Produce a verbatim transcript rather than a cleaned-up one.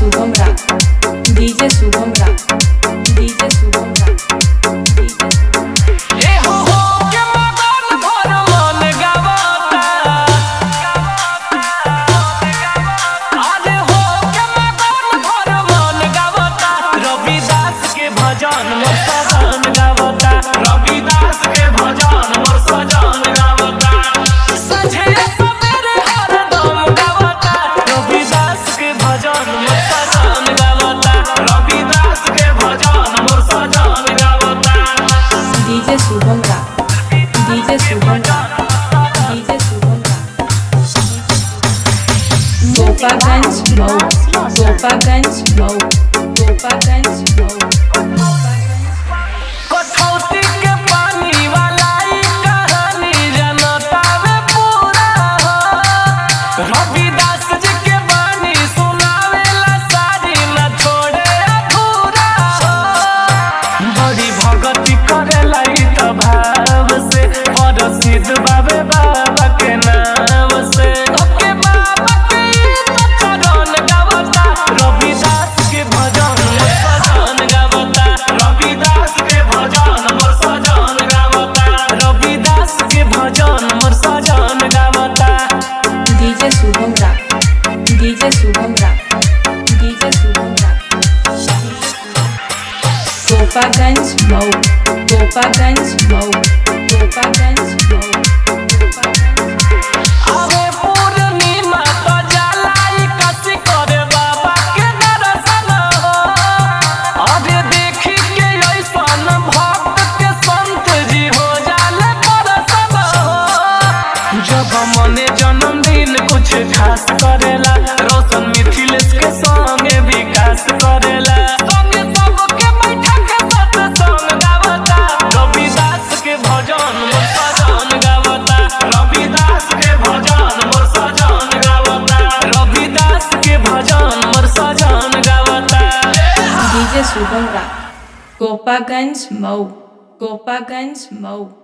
शुभम राग डीजे शुभम राग डीजे शुभम राग ए हो हो के मगन भर मन गावता अरे हो के मगन भर मन गावता रविदास के भजन मोर सजन गावता रविदास के भजन मोर सजन गावता संझे सवेरे हरदम गावता रविदास के भजन मोर सजन गावता रविदास के भजन मोर सजन गावता डीजे शुभम राग डीजे शुभम राग डीजे शुभम राग गोपागंज मऊ गोपागंज मऊ गोपागंज मऊ कठौती के पानी वाला ई कहानी जनतावे पूरा हो रविदास जी के बानी सुनावेला सारी न छोड़े अधूरा हो बड़ी भगती करेला ई त भाव से प्रसिद्ध बाबे बाबा के नाम से ओके बाबा के ई त चरण गावता रविदास के भजन मोर सजन गावता रविदास के भजन मोर सजन गावता रविदास के भजन मोर सजन गावता डीजे शुभम राग डीजे शुभम राग डीजे शुभम राग गोपागंज मऊ गोपागंज मऊ गोपागंज मऊ आवे पूर्णिमा तो जलाई कसी करे बाबा के दर्शन हो अरे देखी के ऐसन भक्त के संत जी हो जाले दर्शन हो जब मने जन्मदिन कुछ खास करेला रोशन मिथिलेश के संगे विकास करेला संगे सबके बैठा के सत्संग गावता रविदास के भजन मोर सजन गावता रविदास के भजन मोर सजन गावता रविदास के भजन मोर सजन गावता डीजे शुभम राग गोपागंज मऊ गोपागंज मऊ